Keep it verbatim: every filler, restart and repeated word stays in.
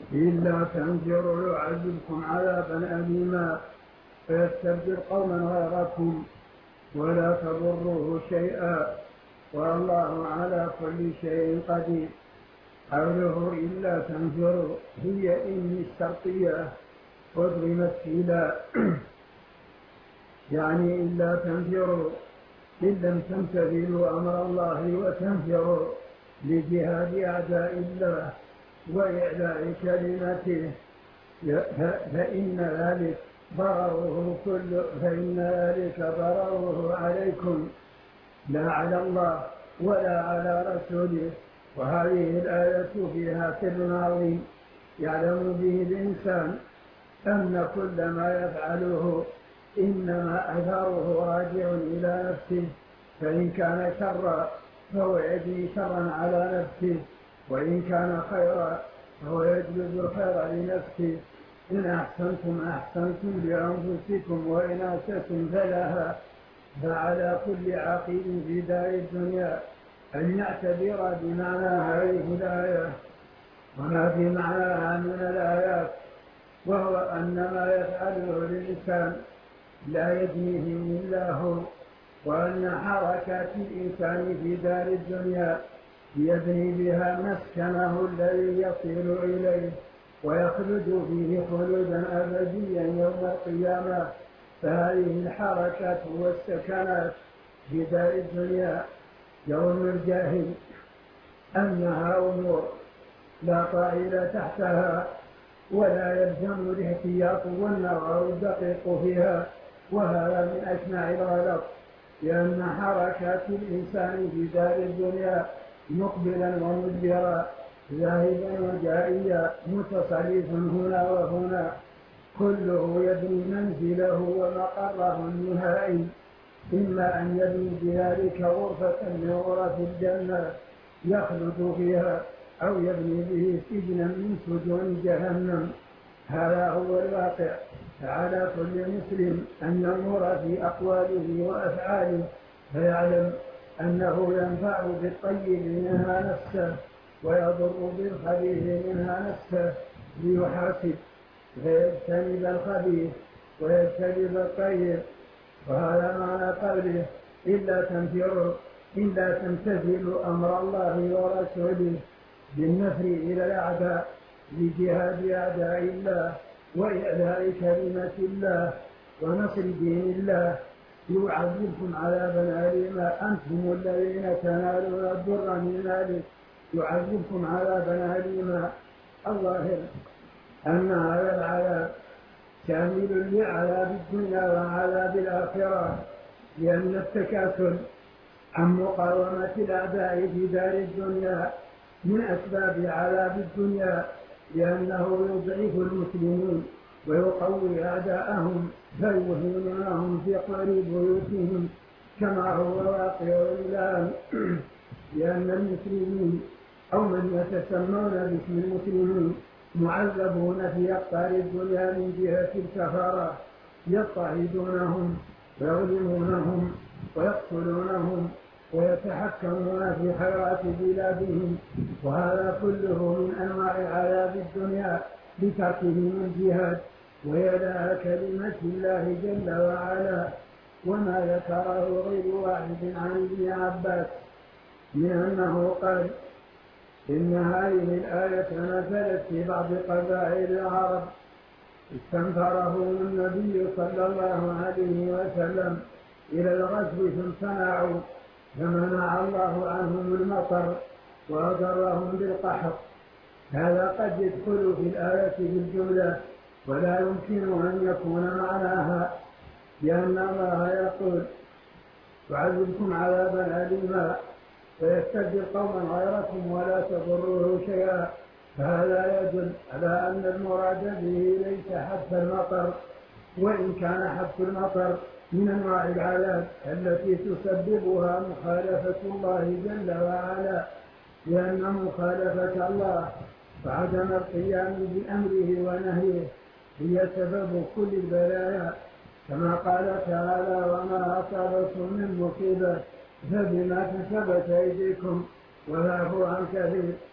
إلا تنفروا يعذبكم عذابا أليما فيستبدل قوما غيركم ولا تضروه شيئا والله على كل شيء قدير. قوله إلا تنفروا هي إن الشرطية أضغمت في لا يعني إلا تنفروا إن لم تمتثلوا أمر الله وتنفروا لجهاد أعداء الله وإعلاء كلمته فإن ذلك ضرره كل فإن ذلك ضرره عليكم لا على الله ولا على رسوله. وهذه الآية فيها سر عظيم يعلم به الإنسان أن كل ما يفعله إنما أثره راجع إلى نفسه، فإن كان شرا فهو يجري شرا على نفسه، وإن كان خيرا فهو يجلب الخير لنفسه. إن أحسنتم أحسنتم لأنفسكم وإن أسأتم فلها. فعلى كل عاقل في دار الدنيا أن يعتبر بمعنى هذه الآية وما في معناها من الآيات، وهو أن ما يفعله الإنسان لا يجنيه إلا هو، وأن حركات الإنسان في دار الدنيا يبني بها مسكنه الذي يصل إليه ويخلد فيه خلودا أبديا يوم القيامة. فهذه الحركات والسكنات في دار الدنيا يوم الجاهل أنها أمور لا طائل تحتها ولا يلزم الاحتياط والنظر الدقيق فيها، وهذا من أشنع الغلط، لأن حركات الإنسان في دار الدنيا مقبلا ومدبرا ذاهبا وجائيا متصرفا هنا وهنا كله يبني منزله ومقره النهائي، إما أن يبني بذلك غرفة من غرف الجنة يخلد فيها أو يبني به سجنا من سجون جهنم. هذا هو الواقع. فعلى كل مسلم أن ينظر في أقواله وأفعاله فيعلم أنه ينفع بالطيب منها نفسه ويضر بالخبيث منها نفسه ليحاسب فيجتنب الخبيث ويجتنب الطيب. وهذا معنى قوله إلا تنفروا إلا تمتثلوا أمر الله ورسوله بالنفر إلى الأعداء لجهاد أعداء الله وإعلاء كلمة الله ونصر دين الله يعذبكم عذابا أليما أنتم الذين تنالون الضر من ذلك يعذبكم عذابا أليما. الظاهر أن هذا العذاب شامل لعذاب الدنيا وعذاب الآخرة، لأن التكاسل عن مقاومة الأعداء في دار الدنيا من أسباب عذاب الدنيا، لأنه يضعف المسلمين ويقوي أعداءهم فيوهنونهم في قعر بيوتهم كما هو واقع الآن. لأن المسلمين أو من يتسمون باسم المسلمين معذبون في أقطار الدنيا من جهة الكفارة، يضطهدونهم ويظلمونهم ويقتلونهم ويتحكمون في خيرات بلادهم، وهذا كله من أنواع عذاب الدنيا بتركهم الجهاد وإعلاء كلمة الله جل وعلا. وما ذكره غير واحد عن ابن عباس من أنه قال إن هذه الآية نزلت في بعض قبائل العرب استنفرهم النبي صلى الله عليه وسلم إلى الغزو فامتنعوا فمنع الله عنهم المطر وأضرهم بالقحط. هذا قد يدخل في الآية بالجملة ولا يمكن أن يكون معناها، لأن الله يقول يعذبكم عذابا أليما ويستبدل قوما غيركم ولا تضروه شيئا. فهذا يدل على أن المراد به ليس حبس المطر، وإن كان حبس المطر من أنواع العذاب التي تسببها مخالفة الله جل وعلا، لأن مخالفة الله وعدم القيام بأمره ونهيه هي سبب كل البلايا، كما قال تعالى وما أصابكم من مصيبة فبما كسبت أيديكم ويعفو عن كثير.